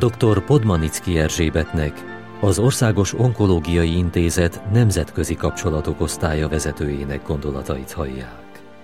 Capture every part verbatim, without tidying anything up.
doktor Podmanicki Erzsébetnek, az Országos Onkológiai Intézet nemzetközi kapcsolatok osztálya vezetőjének gondolatait hallják.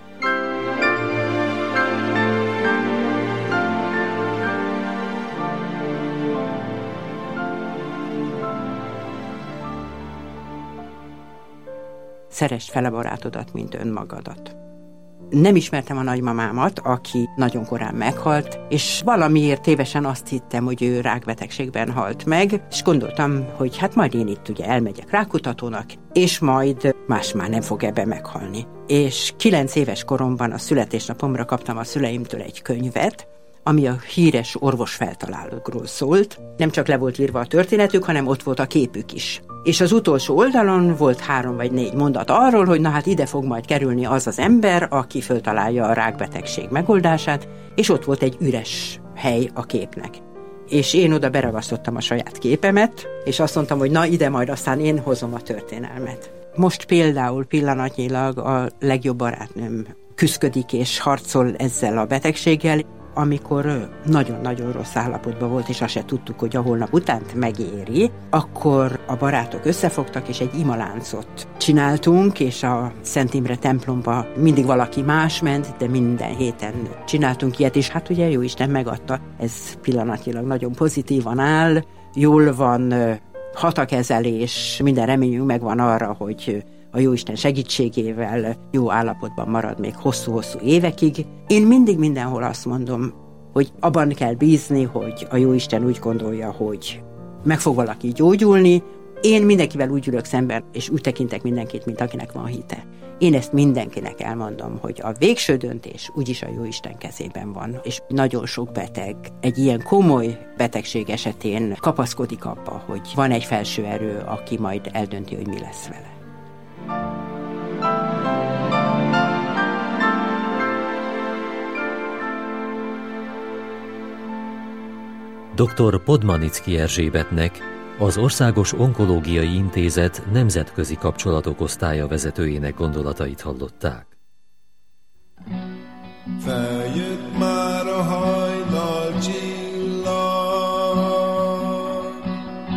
Szeresd fel a barátodat, mint önmagadat. Nem ismertem a nagymamámat, aki nagyon korán meghalt, és valamiért tévesen azt hittem, hogy ő rákbetegségben halt meg, és gondoltam, hogy hát majd én itt ugye elmegyek rákutatónak, és majd más már nem fog ebben meghalni. És kilenc éves koromban a születésnapomra kaptam a szüleimtől egy könyvet, ami a híres orvosfeltalálókról szólt. Nem csak le volt írva a történetük, hanem ott volt a képük is. És az utolsó oldalon volt három vagy négy mondat arról, hogy na hát ide fog majd kerülni az az ember, aki föltalálja a rákbetegség megoldását, és ott volt egy üres hely a képnek. És én oda beragasztottam a saját képemet, és azt mondtam, hogy na ide majd aztán én hozom a történelmet. Most például pillanatnyilag a legjobb barátnőm küszködik és harcol ezzel a betegséggel, amikor nagyon-nagyon rossz állapotban volt, és azt se tudtuk, hogy a holnap utánt megéri, akkor a barátok összefogtak, és egy imaláncot csináltunk, és a Szent Imre templomba mindig valaki más ment, de minden héten csináltunk ilyet, és hát ugye Jóisten megadta. Ez pillanatnyilag nagyon pozitívan áll, jól van, hat a kezelés, minden reményünk megvan arra, hogy a Jóisten segítségével jó állapotban marad még hosszú-hosszú évekig. Én mindig mindenhol azt mondom, hogy abban kell bízni, hogy a Jóisten úgy gondolja, hogy meg fog valaki gyógyulni. Én mindenkivel úgy ülök szemben, és úgy tekintek mindenkit, mint akinek van hite. Én ezt mindenkinek elmondom, hogy a végső döntés úgyis a Jóisten kezében van, és nagyon sok beteg egy ilyen komoly betegség esetén kapaszkodik abba, hogy van egy felső erő, aki majd eldönti, hogy mi lesz vele. doktor Podmanicki Erzsébetnek, az Országos Onkológiai Intézet nemzetközi kapcsolatok osztálya vezetőjének gondolatait hallották.